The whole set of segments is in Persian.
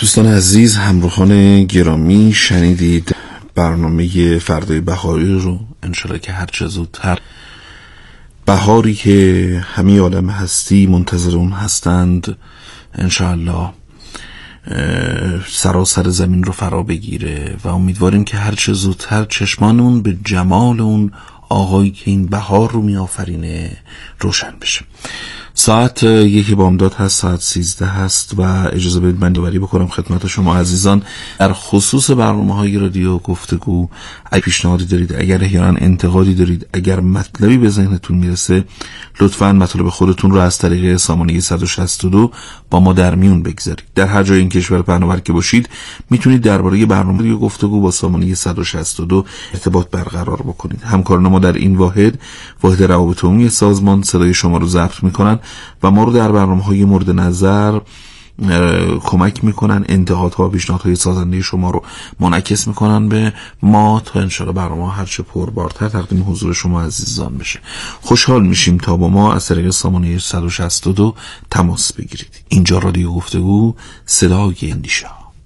دوستان عزیز، همراهان گرامی، شنیدید برنامه فردای بهاری رو. انشالله که هرچه زودتر بهاری که همه عالم هستی منتظر اون هستند انشالله سراسر زمین رو فرا بگیره و امیدواریم که هرچه زودتر چشمانمون به جمال اون آقایی که این بهار رو میآفرینه روشن بشه. ساعت 1 بامداد هست، ساعت 13 هست و اجازه بدید من یادآوری بکنم خدمت شما عزیزان در خصوص برنامه‌های رادیو گفتگو. اگه پیشنهادی دارید، اگر احیانا انتقادی دارید، اگر مطلبی به ذهنتون میرسه، لطفاً مطلب خودتون رو از طریق سامانه 162 با ما در میون بگذارید. در هر جای این کشور پهناور که باشید میتونید درباره برنامه رادیو گفتگو با سامانه 162 ارتباط برقرار بکنید. همکاران ما در این واحد روابط عمومی سازمان صدای شما رو ضبط میکنن و ما رو در برنامه‌های مورد نظر کمک میکنن، انتقادها و پیشنهادهای سازنده شما رو منعکس میکنن به ما تا انشاءالله برنامه هرچه پربارتر تقدیم حضور شما عزیزان بشه. خوشحال میشیم تا با ما از طریق سامانه 162 تماس بگیرید. اینجا رادیو گفتگو، صدای اندیشه.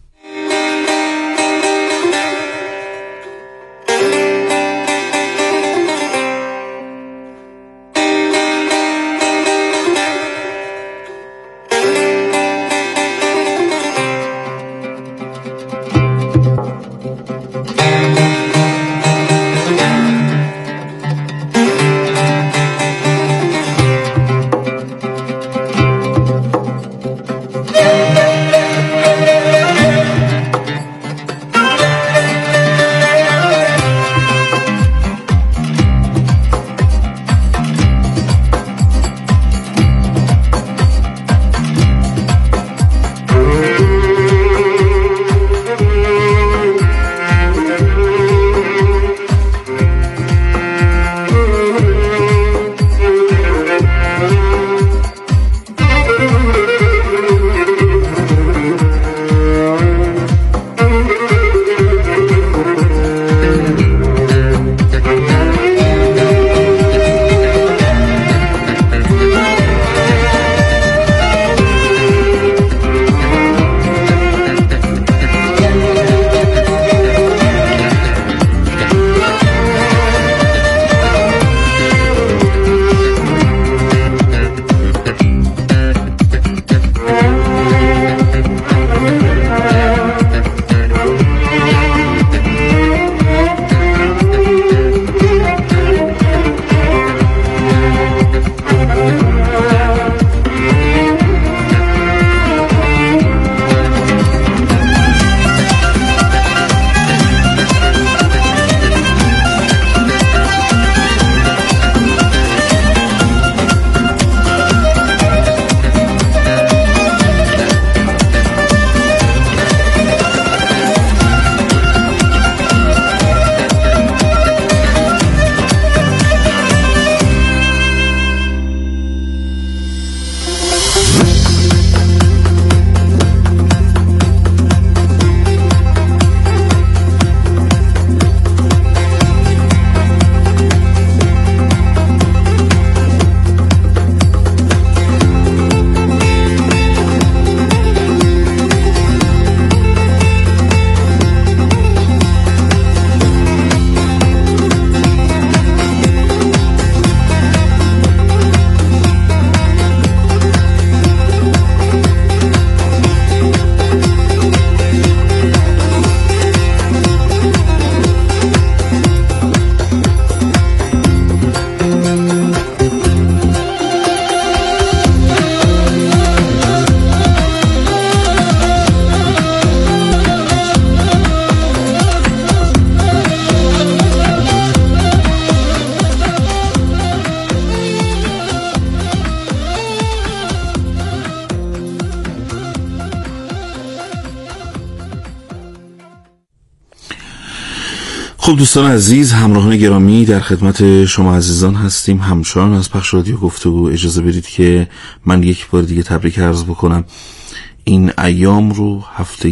خب دوستان عزیز، همراهان گرامی، در خدمت شما عزیزان هستیم، همچنان از پخش رادیو گفتگو. اجازه بدید که من یک بار دیگه تبریک عرض بکنم این ایام رو، هفته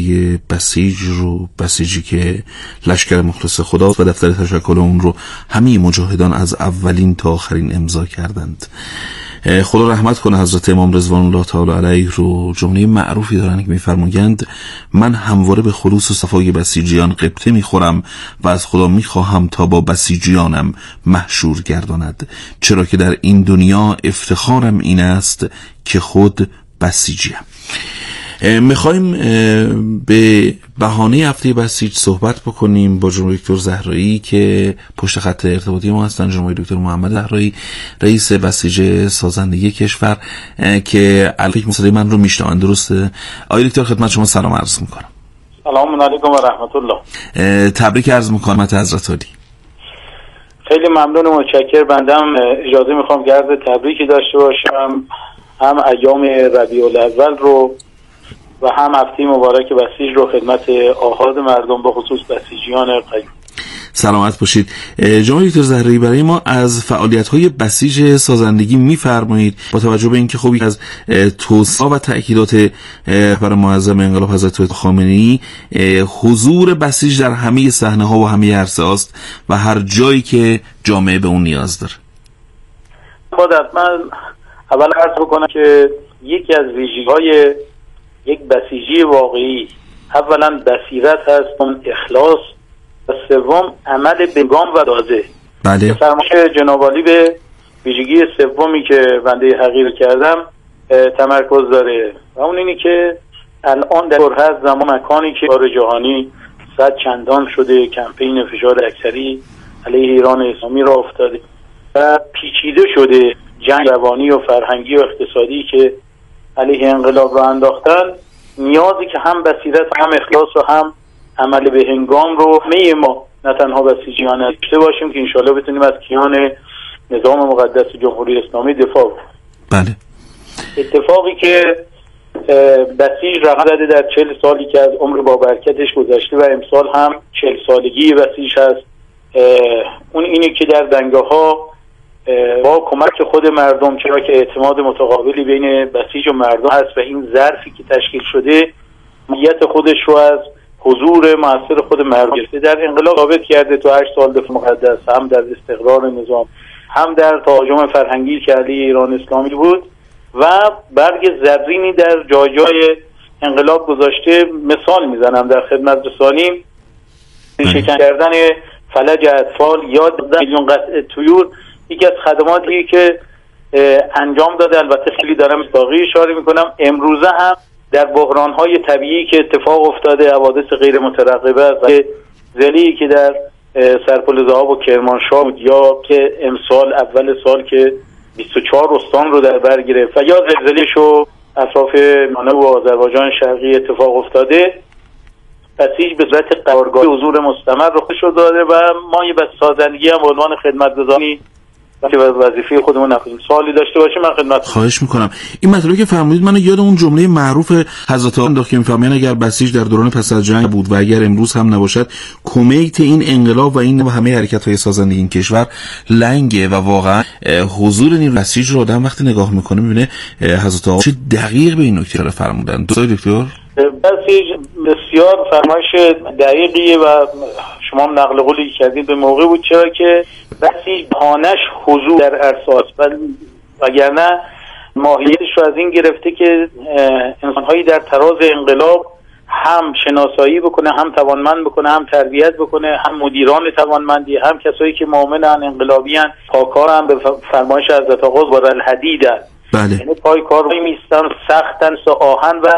بسیجی که لشکر مخلص خدا و دفتر تشکل اون رو همه مجاهدان از اولین تا آخرین امضا کردند. خدا رحمت کنه حضرت امام رضوان الله تعالی علیه رو. جمله معروفی دارن که میفرمایند من همواره به خلوص و صفای بسیجیان غبطه میخورم و از خدا میخواهم تا با بسیجیانم محشور گرداند، چرا که در این دنیا افتخارم این است که خود بسیجیم. میخوایم به بهانه هفته بسیج صحبت بکنیم با جناب دکتر زهرایی که پشت خط ارتباطی ما هستن. جناب دکتر محمد زهرایی رئیس بسیج سازندگی کشور که البته مسئله من رو میشنون. درسته آقای دکتر؟ خدمت شما سلام عرض میکنم. سلام علیکم و رحمت الله. تبریک عرض میکنم حضرت عالی. خیلی ممنون و متشکر. بندم اجازه میخوام که عرض تبریکی داشته باشم، هم ایام ربیع الاول رو و هم هفته مبارک بسیج رو خدمت آحاد مردم به خصوص بسیجیان قیوم. سلامت باشید. جناب دکتر زهرایی، برای ما از فعالیت‌های بسیج سازندگی می‌فرمایید با توجه به اینکه خوبی از توصیه و تأکیدات رهبر معظم انقلاب حضرت خامنه‌ای حضور بسیج در همه صحنه‌ها و همه عرصه‌هاست و هر جایی که جامعه به اون نیاز داره. من اول عرض بکنم که یکی از ویژگی‌های یک بسیجی واقعی اولا بصیرت هست، اخلاص، و سوم عمل به گام و دازه. بله. فرمایش جناب عالی به ویژگی سومی که بنده حقیر کردم تمرکز داره و اون اینی که الان در هر زمان مکانی که بار جهانی صد چندان شده، کمپین فشار اکثری علیه ایران اسلامی را افتاده و پیچیده شده، جنگ روانی و فرهنگی و اقتصادی که علیه انقلاب را انداختن، نیازی که هم بصیرت و هم اخلاص و هم عمل به هنگام رو همه ما نه تنها بسیجیان داشته باشیم که انشاءالله بتونیم از کیان نظام مقدس جمهوری اسلامی دفاع کنیم. بله. اتفاقی که بسیج رقم زده در 40 سالی که از عمر با برکتش گذشته و امسال هم 40 سالگی بسیج هست، اون اینه که در دنگه‌ها با کمک خود مردم، چرا که اعتماد متقابلی بین بسیج و مردم هست و این ظرفی که تشکیل شده ماهیت خودش رو از حضور مؤثر خود مردم گرفته، در انقلاب ثابت کرده تو 8 سال دفاع مقدس، هم در استقرار نظام، هم در تهاجم فرهنگی که علیه ایران اسلامی بود و برگ زرینی در جای جای انقلاب گذاشته. مثال میزنم در خدمت رسانیم، شکن کردن فلج اطفال یا 10 میلیون قطعه طیور یکی از خدماتی که انجام داده. البته خیلی دارم باقی اشاره میکنم. امروزه هم در بحران‌های طبیعی که اتفاق افتاده، حوادث غیر مترقبه و زلزله‌ای که در سرپل ذهاب و کرمانشاه بود یا که امسال اول سال که 24 استان رو در بر گرفت و یا زلزله‌شو اطراف مانه و آذربایجان شرقی اتفاق افتاده، بسیج به صورت قرارگاهی حضور مستمر رو خودش داده و ما یه سازندگی هم به عنوان خدمت‌گزاری که وظیفه خودمون نکنیم سوالی داشته باشیم من خدمت. خواهش میکنم. این مطلبی که فرمودید منو یاد اون جمله معروف حضرت آقا انداخت که میفرمایند اگر بسیج در دوران پس از جنگ بود و اگر امروز هم نباشد، کمیت این انقلاب و این و همه حرکت‌های سازندگی این کشور لنگه. و واقعا حضور این بسیج رو آدم وقتی نگاه میکنه میبینه حضرت آقا چه دقیق به این نکته رو فرمودن. دکتر بسیج بسیار فرمایش دقیقیه و شما هم نقل قولی کردید به موقع بود، چرا که بسیج بهانش حضور در عرصات وگرنه ماهیتش رو از این گرفته که انسان‌هایی در تراز انقلاب هم شناسایی بکنه، هم توانمند بکنه، هم تربیت بکنه، هم مدیران توانمندی، هم کسایی که مؤمنن، انقلابیان، پاکارن، به فرمایش حضرت آقا بر الحدیدن. بله. یعنی پای کار رو میستن، سختن، آهن و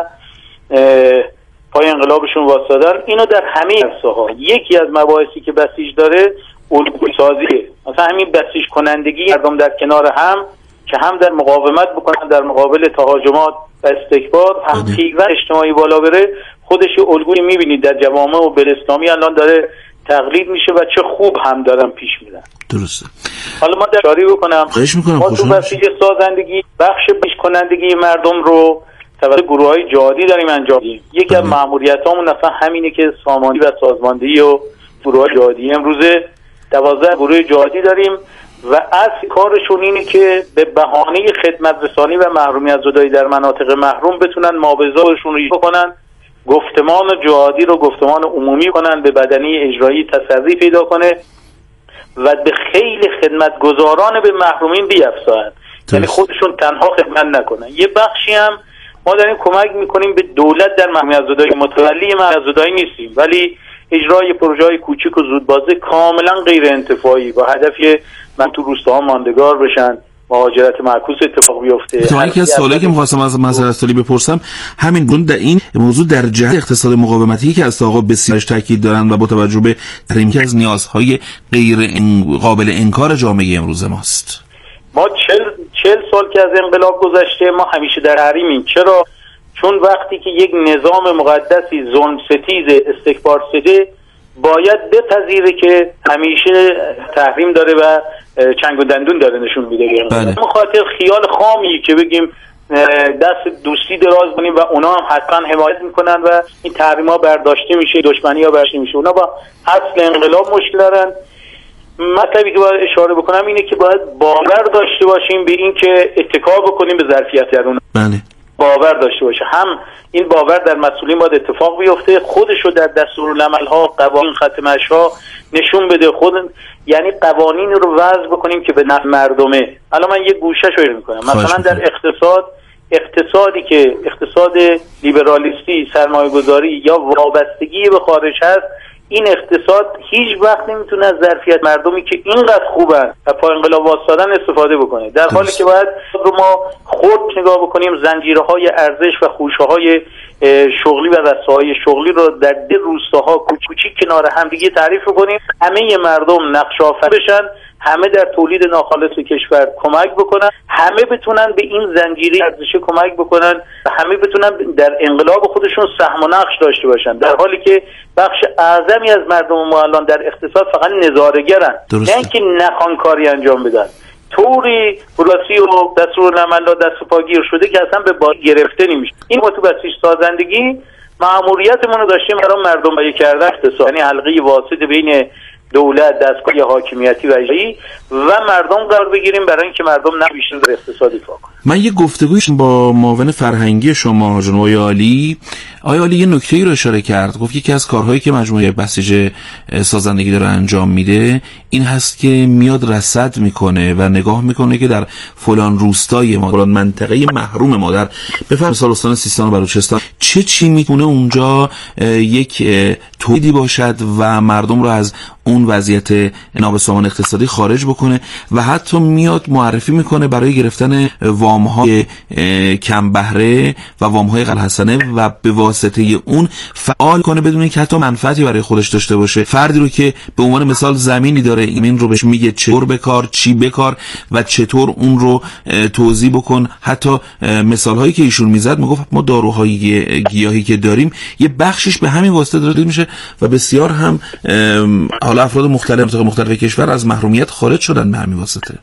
پای انقلابشون واسطادن. اینو در همه عرصه‌ها. یکی از مباحثی که بسیج داره الگوی سازیه. مثلا همین بسیج کنندگی مردم در کنار هم که هم در مقاومت بکنن در مقابل تهاجمات و استکبار، هم پیوند اجتماعی بالا بره. خودش الگویی میبینید در جوامع و بر اسلامی الان داره تقلید میشه و چه خوب هم دارن پیش میرن. درسته. حالا ما اشاره بکنم ما تو بسیج سازندگی بخش پیش کنندگی مردم رو توسط گروه‌های جهادی داریم انجام میدیم. یکی از مأموریتامون اصلا همینه که ساماندهی و سازماندهی و گروه‌های جهادی. امروزه 12 گروه جهادی داریم و اصل کارشون اینه که به بهانه خدمت رسانی و محرومی از زدایی در مناطق محروم بتونن مابزارشون رو بکنن، گفتمان جهادی رو گفتمان عمومی کنن، به بدنی اجرایی تصرفی پیدا کنه و به خیلی خدمتگزاران به محرومین بیفزاین. یعنی خودشون تنها خدمت نکنن. یه بخشی هم ما داریم کمک میکنیم به دولت در محمیت‌زدایی. متولی محمیت‌زدایی نیستیم، ولی اجرای پروژه‌های کوچیک و زودبازه کاملا غیر انتفاعی با هدفی من تو روستاها ماندگار بشن، مهاجرت معکوس اتفاق بیفته. تو یکی از سوالی که می‌خواستم از مسئله اصلی بپرسم همین بود، در این موضوع در جهت اقتصاد مقاومتی که از آقا بسیارش تاکید دارن و با توجه به تحریم که از نیازهای غیر قابل انکار جامعه امروز ماست. ما 40 سال که از انقلاب گذشته ما همیشه در تحریمیم. چرا؟ چون وقتی که یک نظام مقدسی ظلم ستیز استکبار ستیز باید بپذیره که همیشه تحریم داره و چنگ و دندون داره نشون میده. بله. مخاطر خیال خامی که بگیم دست دوستی دراز کنیم و اونا هم حتما حمایت میکنن و این تحریم‌ها برداشته میشه، دشمنی‌ها برداشته میشه. اونا با اصل انقلاب مشکل دارن. مطلبی که باید اشاره بکنم اینه که باید باور داشته باشیم به این که اتکا بکنیم به ظرفیت درون. بله. باور داشته باشه. هم این باور در مسئولین باید اتفاق بیفته، خودشو در دستورالعمل‌ها، قوانین ختمش‌ها نشون بده، یعنی قوانین رو وضع بکنیم که به نفع مردمه. الان من یه گوشه‌شو اشاره می‌کنم. مثلا در اقتصادی که اقتصاد لیبرالیستی، سرمایه‌گذاری یا وابستگی به خارج هست، این اقتصاد هیچ وقت نمیتونه از ظرفیت مردمی که اینقدر خوبن و پا انقلاب واسطادن استفاده بکنه، در حالی که باید رو ما خود نگاه بکنیم، زنجیرهای ارزش و خوشه‌های شغلی و رساهای شغلی رو در ده روستاها کوچیک کنار همدیگه تعریف کنیم، همه مردم نقش آفرین بشن، همه در تولید ناخالص کشور کمک بکنن، همه بتونن به این زنجیره ارزش کمک بکنن و همه بتونن در انقلاب خودشون سهم و نقش داشته باشن، در حالی که بخش اعظمی از مردم ما الان در اقتصاد فقط نظاره‌گرن، نه اینکه نخوان کاری انجام بدن. طوری پروسی و دستورالعمل دست پاگیر شده که اصلا به بار گرفته نمیشه. این تو بسیج سازندگی مأموریتمون رو داشتیم برای مردم بیان کردن اقتصاد، یعنی حلقه واسط بین دولت، دستگاه حاکمیتی و اجرایی و مردم قرار بگیریم برای اینکه مردم نمیشن در اقتصادی فاق. من یه گفتگوی با معاون فرهنگی شما جناب آقای عالی یه نکته‌ای رو اشاره کرد، گفت یکی از کارهایی که مجموعه بسیج سازندگی داره انجام میده این هست که میاد رصد میکنه و نگاه میکنه که در فلان روستای ما، فلان منطقه محروم ما در بفرض استان سیستان و بلوچستان چی میتونه اونجا یک تولیدی باشد و مردم رو از اون وضعیت نابسامان اقتصادی خارج بکنه و حتی میاد معرفی میکنه برای گرفتن وام‌های کم بهره و وام‌های قلحسنه و به واسطه اون فعال کنه بدون اینکه حتی منفعتی برای خودش داشته باشه. فردی رو که به عنوان مثال زمینی داره، این رو بهش میگه چطور بکار، چی بکار و چطور اون رو توزیع بکن. حتی مثال‌هایی که ایشون میزد، میگفت ما داروهای گیاهی که داریم یه بخشش به همین واسطه داده میشه و بسیار هم حالا افراد مختلف کشور از محرومیت خارج شدن به همین واسطه.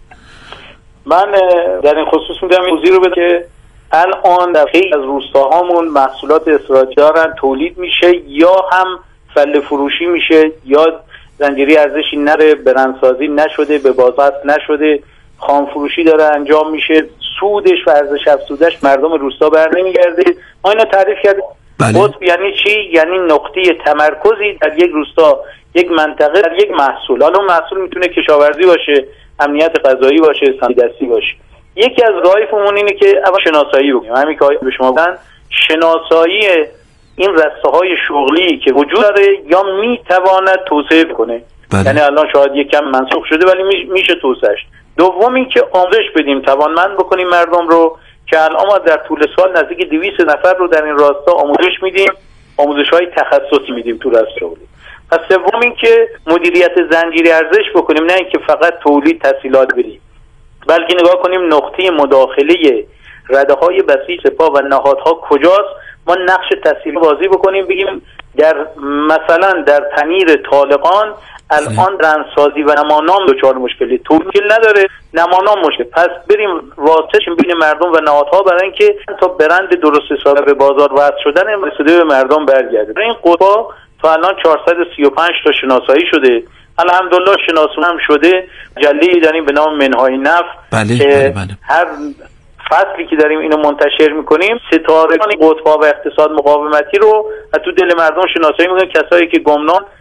من در این خصوص میدم توضیح رو بده که الان در خیلی از روستاهامون محصولات استراتژیک دارن تولید میشه، یا هم فله فروشی میشه، یا زنجیره ارزشی نره، برندسازی نشده، به بازار نشده، خام فروشی داره انجام میشه، سودش و ارزش افزودش مردم روستا بر نمیگرده. ما اینو تعریف کردیم. قطب یعنی چی؟ یعنی نقطه تمرکزی در یک روستا، یک منطقه، در یک محصول. حالا محصول میتونه کشاورزی باشه، امنیت غذایی باشه، صنعتی باشه. یکی از راه‌هامون اینه که اول شناسایی بکنیم. همین که به شما گفتن، شناسایی این رسته‌های شغلی که وجود داره یا میتواند توسعه کنه. یعنی الان شاید یکم منسوخ شده ولی میشه توسعهش. دوم این که آموزش بدیم، توانمند بکنیم مردم رو، که الان ما در طول سال نزدیک 200 نفر رو در این راستا آموزش میدیم، آموزش‌های تخصصی میدیم تو رست شغلی. و سوم این که مدیریت زنجیره ارزش بکنیم، نه اینکه فقط تولید تسهیلات بدیم، بلکه نگاه کنیم نقطه مداخله رده‌های بسیج سپاه و نهادها کجاست، ما نقش تسهیل بازی بکنیم، بگیم در مثلا در پنیر طالقان الان رندسازی و نمانام دچار مشکلی، مشکل نداره، نمانام مشکل، پس بریم واسطه بین مردم و نهادها برای اینکه تا برند درست حسابی به بازار وصل شدن رسیده به مردم برگرده. این قطبا تا الان 435 تا شناسایی شده، الحمدلله شناسون هم شده، جله‌ای داریم به نام منهای نفت. بله. هر فصلی که داریم اینو منتشر میکنیم، ستاره قطبا و اقتصاد مقاومتی رو تو دل مردم شناسایی میکنیم، کسایی که گمنام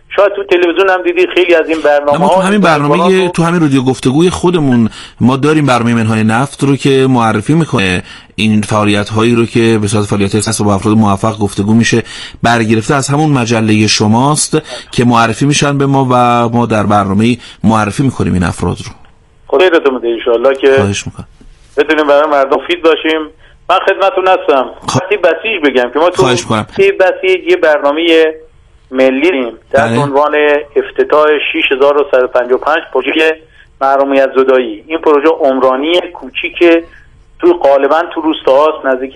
شاید تو تلویزیون هم دیدید خیلی از این برنامه‌ها. تو همین برنامه تو همین رادیو گفتگوی خودمون ما داریم برنامه منهای نفت رو که معرفی میکنه این فعالیت‌هایی رو که به صورت فعالیت خاص با افراد موفق گفتگو میشه، برگرفته از همون مجله شماست که معرفی میشن به ما و ما در برنامه معرفی میکنیم این افراد رو. خیرتون بده ان شاءالله که خواهش میکنم بتونیم برای مردم فید باشیم. من خدمتتون هستم. وقتی بسیج بگم که ما تو بسیج یه برنامه ملی داریم در عنوان افتتاح 6155 پروژه محرومیت زدایی. این پروژه عمرانی کوچیک تو غالبا تو روستاست، نزدیک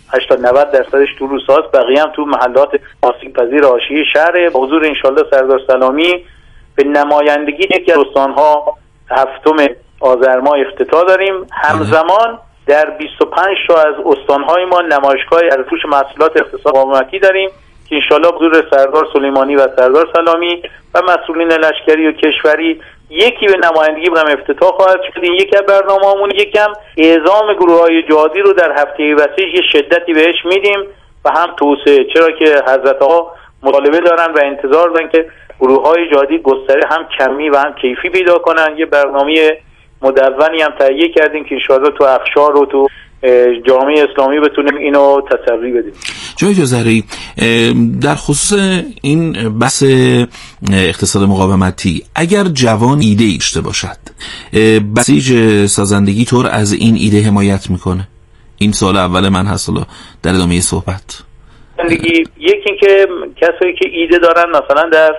80-90% تو روستاست، بقیه هم تو محلات آسیب پذیر حاشیه شهر. با حضور انشالله سردار سلامی به نمایندگی یکی از استانها 7 آذر ماه افتتاح داریم. همزمان در 25 تا از استانهای ما نمایشگاه فروش محصولات اقتصاد مقاومتی داریم که انشالله حضور سردار سلیمانی و سردار سلامی و مسئولین لشکری و کشوری یکی به نمایندگی بودم افتتاح خواهد شد. این یکی از برنامه‌مون یکم اعزام گروه‌های جهادی رو در هفته بسیج یه شدتی بهش میدیم و هم توسعه، چرا که حضرت ها مطالبه دارن و انتظار دارن که گروه‌های جهادی گستره هم کمی و هم کیفی پیدا کنن. یه برنامه مدونی هم تهیه کردیم که انشاءالله تو اقشار و تو جامعه اسلامی بتونیم اینو تسری بدیم. جای جزری در خصوص این بحث اقتصاد مقاومتی، اگر جوان ایده داشته باشد، بسیج سازندگی طور از این ایده حمایت میکنه؟ این سوال اول من هست در ادامه صحبت. یکی که کسایی که ایده دارن مثلا در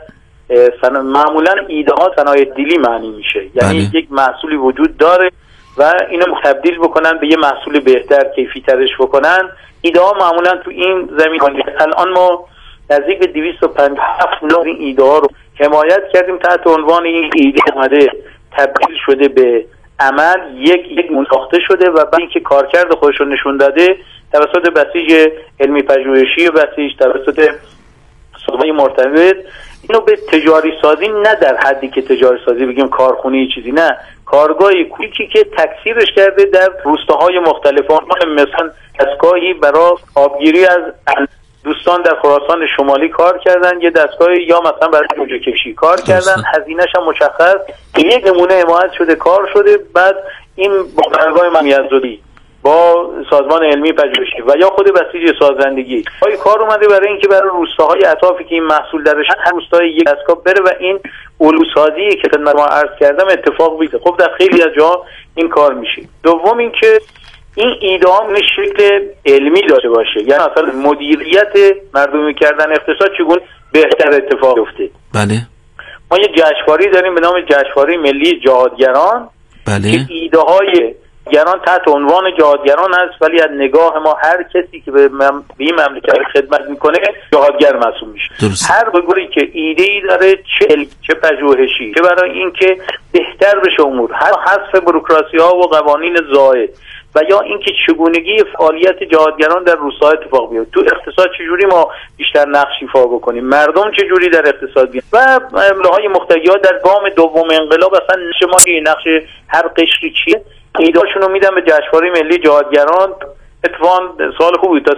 معمولا ایده ها صنایع دلی معنی میشه، یعنی یک محصولی وجود داره و اینو تبدیل بکنن به یه محصول بهتر، کیفی ترش بکنن. ایده ها معمولا تو این زمین الان ما نزدیک به 257 نوع این ایده ها رو حمایت کردیم تحت عنوان این ایده اومده تبدیل شده به عمل، یک منساخته شده و بعد اینکه کارکرد خودش رو نشون داده توسط بسیج علمی پژوهشی و بسیج توسط سازمان مرتبط اینو به تجاری سازی، نه در حدی که تجاری سازی بگیم کارخونه چیزی، نه، کارگاهی کوچیکی که تکثیرش کرده در روستاهای مختلف. مثلا دستگاهی برای آبگیری از دوستان در خراسان شمالی کار کردن، یه دستگاهی یا مثلا برای جوجه کشی کار کردن، هزینه‌ش هم مشخص، یک نمونه حمایت شده کار شده. بعد این با کارگاه محرومیت زدایی با سازمان علمی پژوهشی و یا خود بسیج سازندگی کار اومده برای اینکه برای روستاهای اطرافی که این محصول درش هر روستای یک دستگاه بره و این الوسازی که خدمت ما عرض کردم اتفاق بیفته. خب در خیلی از جا این کار میشه. دوم اینکه این ایده ها این شکل علمی داشته باشه، یعنی مثلا مدیریت مردمی کردن اقتصاد چگونه بهتر اتفاق بیفته. بله، ما یه جشنواره داریم به نام جشنواره ملی جهادگران. بله، که ایده های گران تحت عنوان جهادگران هست، ولی از نگاه ما هر کسی که به این مملکت خدمت میکنه جهادگر محسوب میشه. هر گروهی که ایده ای داره، چه پژوهشی، چه برای اینکه بهتر بشه امور، حذف بوروکراسی ها و قوانین زائد و یا اینکه چگونگی فعالیت جهادگران در روستاها اتفاق بیفته، تو اقتصاد چجوری ما بیشتر نقش ایفا بکنیم، مردم چجوری در اقتصاد بیان و املاهای مختلفات در گام دوم انقلاب اصلا شما نقش هر قشری چیه. ایده‌هاشون رو میدن به جشنواره ملی جهادگران. اتفاقاً سال خوبی تا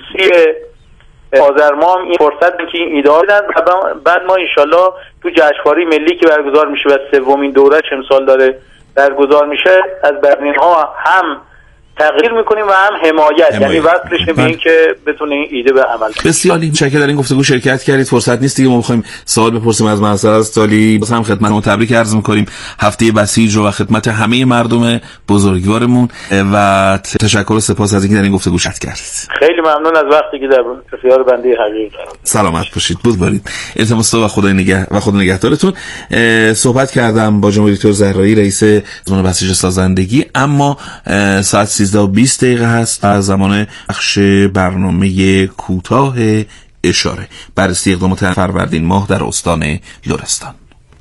30 آذر ماه این فرصت که این ایده بدن. بعد ما انشالله تو جشنواره ملی که برگزار میشه و سومین دوره‌اش امسال داره برگزار میشه، از برنامه‌ها هم تغییر میکنیم و هم حمایت. یعنی وصلش به این که بتونه این ایده به عمل کنه. بسیار متشکرم در این گفتگو شرکت کردید. فرصت نیست دیگه ما می‌خوایم سوال بپرسیم از منصر از سالی. باز هم خدمتتون تبریک عرض می‌کنیم هفته بسیج رو و خدمت همه مردم بزرگوارمون و تشکر و سپاس از اینکه در این گفتگو شرکت کردید. خیلی ممنون از وقتی که در اختیار بنده حقیقی قرار دادید. سلامت باشید. بود بارید. التماس و خدا نگهدارتون. صحبت کردم با جناب دکتر زهرایی رئیس سازمان بسیج سازندگی، اما ساعت 13:20 هست از زمان بخش برنامه کوتاه اشاره بررسی اقدامات فروردین ماه در استان لرستان.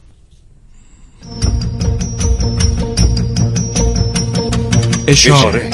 اشاره.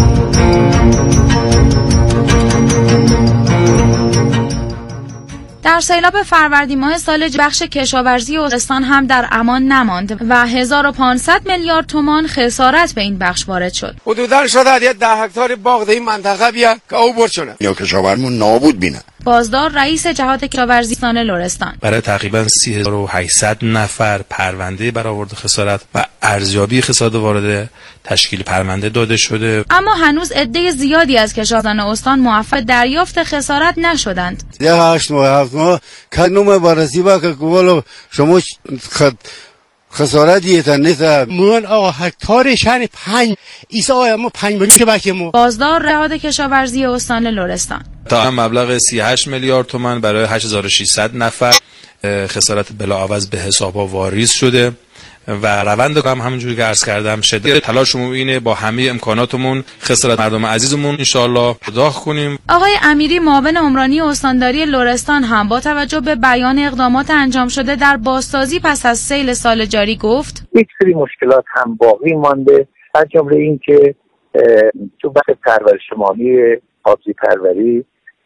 در سیلاب فروردین ماه سال بخش کشاورزی استان هم در امان نماند و 1500 میلیارد تومان خسارت به این بخش وارد شد. حدوداً شده 10 هکتار باغ در این منطقه بیا که او برد شده. یا کشاورزمون نابود بینه. بازدار رئیس جهات کشاورزی استان لرستان. برای تقریبا 3800 نفر پرونده برآورد خسارت و ارزیابی خسارت وارده تشکیل پرونده داده شده، اما هنوز عده زیادی از کشاورزان استان موفق دریافت خسارت نشدند. 8 ماه 7 ماه کنوم بارسی با که قولو شما خسارت دیتا نیست. من هکتار شهر 5 ایسا ما 5 میلیون بکیم. بازدار جهات کشاورزی استان لرستان تا مبلغ 38 میلیارد تومان برای 8600 نفر خسارت بلاعوض به حساب‌ها واریز شده و روند هم همونجوری که عرض کردم شدت تلاشمون اینه با همه امکاناتمون خسارت مردم عزیزمون انشالله پرداخت کنیم. آقای امیری معاون عمرانی استانداری لرستان هم با توجه به بیان اقدامات انجام شده در بازسازی پس از سیل سال جاری گفت یک سری مشکلات هم باقی مانده، از جمله این که تو بحث پرورش مالی آبزی پروری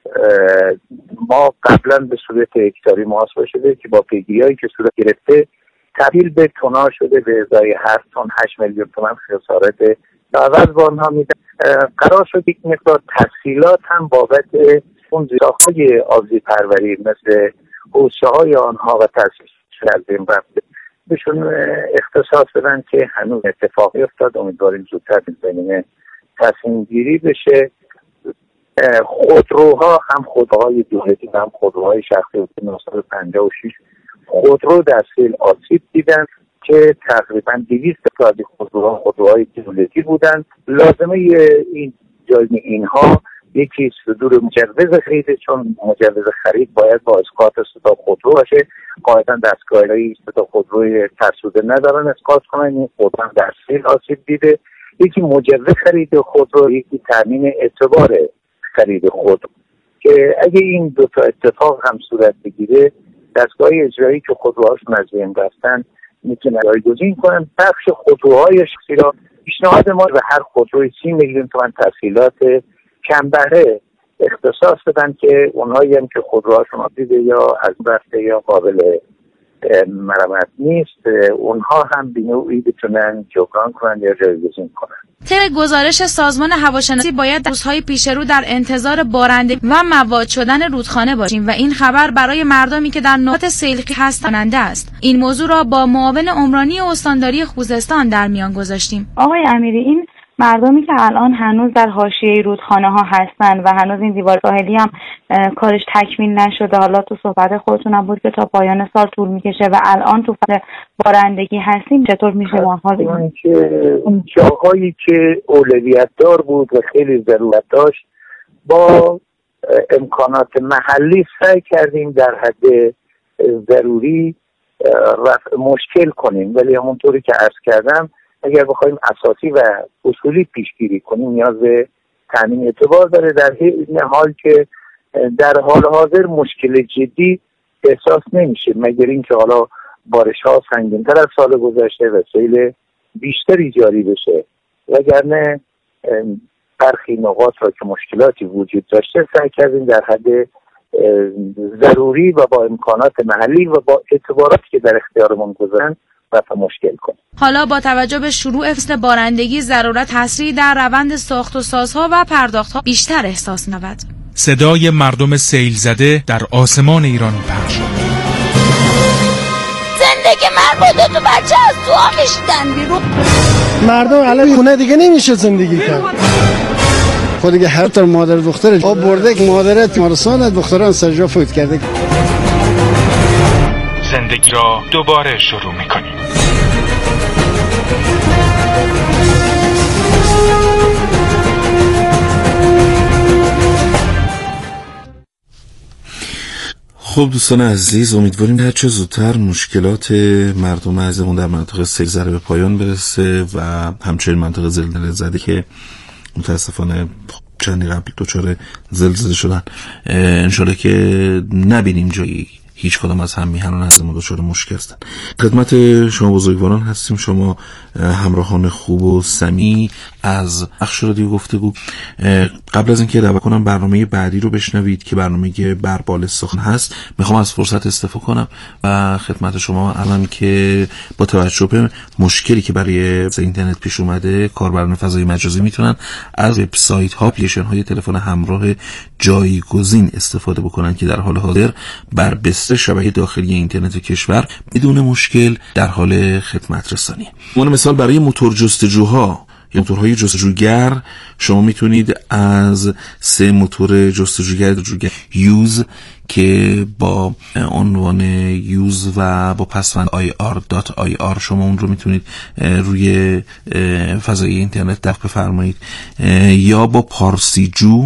ما قبلا به صورت هکتاری محاسبه شده که با پیگیری‌هایی که صورت گرفته تبدیل به توناژ شده، به ازای هر تن 8 میلیون تومان خسارت عوض با آنها میدن. قرار شد یک مقدار تسهیلات هم بابت اون زیراهای آبزی پروری مثل حوضچه‌های آنها و تسهیلات از این رفته بهشون اختصاص بدن که هنوز اتفاقی افتاد. امیدواریم زودتر این زمینه تصمیم گیری بشه. خودروها هم خودروهای دولتی هم خودروهای شخصی 1956 خودرو در سیل آسیب دیدن که تقریبا 200 تا از خودروهای دولتی بودند. لازمه اینها یکی صدور مجوز خرید، چون مجوز خرید باید با اسقاط صدا خودرو باشه. قاعدتا دستگاه‌های صدا خودروی فرسوده ندارن اسقاط کنن. این خودرو در سیل آسیب دیده. یکی مجوز خرید خودرو، یکی تامین اعتبار خرید خودرو که اگه این دو تا اتفاق هم صورت بگیره دستگاه اجرایی که خودروهاشون از بین رفتن میتونن جایگزین کنن. بخش خودروهای شخصی را پیشنهاد ما به هر خودروی 30 میلیون تومان تسهیلات کم بهره اختصاص بدن که اونایی هم که خودروهاشون آسیده یا از رفته یا قابل مرمت نیست اونها هم بنوعی بتونن جبران کنن یا جایگزین کنن. طبق گزارش سازمان هواشناسی باید روزهای پیش رو در انتظار بارندگی و مواد شدن رودخانه باشیم و این خبر برای مردمی که در نقاط سیلخی هستند است. این موضوع را با معاون عمرانی استانداری خوزستان در میان گذاشتیم. آقای امیری، این مردمی که الان هنوز در حاشیه رودخانه ها هستن و هنوز این دیوار ساحلی هم کارش تکمیل نشده، حالا تو صحبت خودتون هم بود که تا پایان سال طول میکشه و الان تو فصل بارندگی هستیم، چطور میشه راه‌ها اون جاهایی که اولویت دار بود و خیلی ضرورت داشت با امکانات محلی سعی کردیم در حد ضروری مشکل کنیم، ولی همونطوری که عرض کردم اگر بخوایم اساسی و اصولی پیشگیری کنیم نیاز به تامین اعتبار داره، در این حال که در حال حاضر مشکل جدی احساس نمیشه مگر اینکه حالا بارش‌ها سنگین‌تر از سال گذشته و سیل بیشتری جاری بشه، وگرنه برخی نقاط را که مشکلاتی وجود داشته سعی کردیم در حد ضروری و با امکانات محلی و با اعتباراتی که در اختیارمون گذارن رفع مشکل کنیم. حالا با توجه به شروع فصل بارندگی ضرورت حصری در روند ساخت و سازها و پرداختها بیشتر احساس می‌شود. صدای مردم سیل زده در آسمان ایران پخش شد. زندگی مربوطه تو بچه از تو ها کشیدن بیرون. مردم الان خونه دیگه نمیشه زندگی کرد. خود دیگه هر طور مادر دختر آب برده که مادر بیمارستان دختران سرجا فوت کرده. زندگی را دوباره شروع می‌کنیم. خب دوستان عزیز، امیدواریم هر چه زودتر مشکلات مردم عزیزمون در منطقه سیل زده به پایان برسه و همچنین منطقه زلزله زده که متاسفانه چندی قبل دچار زلزله شدن انشالله که نبینیم جایی هیچ کدام از هم میهنان از ما دچار مشکل هستن. خدمت شما بزرگواران هستیم، شما همراهان خوب و سمی از بخش رادیو گفتگو. قبل از اینکه دعوت کنم برنامه بعدی رو بشنوید که برنامه بربال سخن هست، میخوام از فرصت استفاده کنم و خدمت شما الان که با توجه به مشکلی که برای اینترنت پیش اومده، کاربران فضای مجازی میتونن از وبسایت ها، اپلیکیشن های تلفن همراه جایگزین استفاده بکنن که در حال حاضر بر بستر شبکه داخلی اینترنت کشور بدون مشکل در حال خدمت رسانی. مثال برای موتور جستجوها یا موتورهای جستجوگر شما میتونید از 3 موتور جستجوگر یوز که با عنوان یوز و با پسوند ir.ir شما اون رو میتونید روی فضای اینترنت دفع بفرمایید، یا با پارسیجو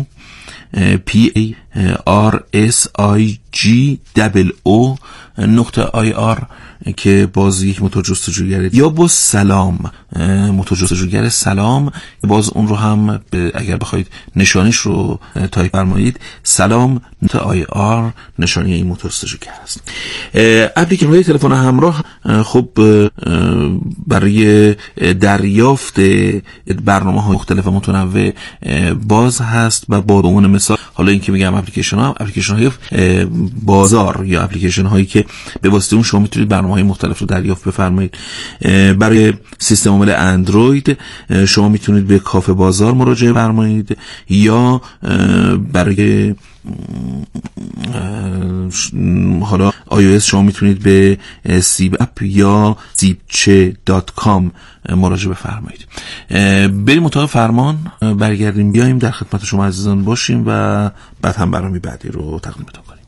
PARSIGOO.IR که باز یک موتور جستجوگره، یا با سلام، موتور جستجوگر سلام، باز اون رو هم اگر بخواید نشانیش رو تایپ فرمایید salam.ir نشانی این موتور جستجوگر است. اپلیکیشن های تلفن همراه خب برای دریافت برنامه‌های مختلف متنوع باز هست و با عنوان مثال حالا این که میگم اپلیکیشن های بازار یا اپلیکیشن هایی که به واسطه اون شما میتونید برنامه‌های مختلف رو دریافت بفرمایید. برای سیستم عامل اندروید شما میتونید به کافه بازار مراجعه فرمایید، یا برای حالا iOS شما میتونید به سیب اپ یا zipche.com مراجعه بفرمایید. بریم اتاق فرمان، برگردیم بیایم در خدمت شما عزیزان باشیم و بعد هم برنامه بعدی رو تقدیمتون کنیم.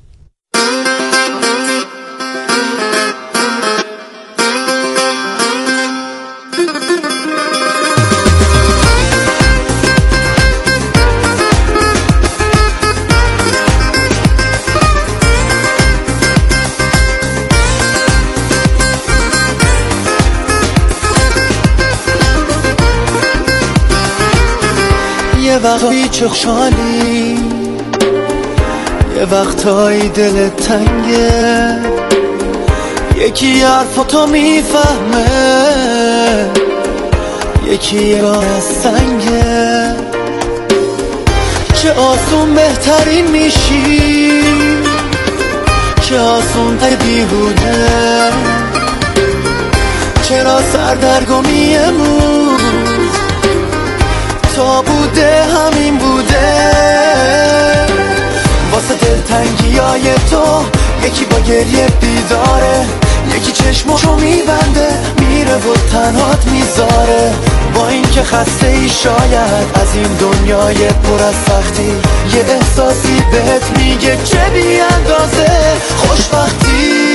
یه وقتی چه خوشحالی، یه وقتایی دلت تنگه، یکی حرفاتو میفهمه، یکی راه از سنگه. چه آسون بهترین میشی، چه آسون تر بیهوده، چرا سردرگمی امروز تا بوده همین بوده. واسه دلتنگیای تو یکی با گریه بیداره، یکی چشمشو میبنده میره و تنهات میذاره. با این که خسته ای شاید از این دنیای پر از سختی، یه احساسی بهت میگه چه بی اندازه خوشبختی.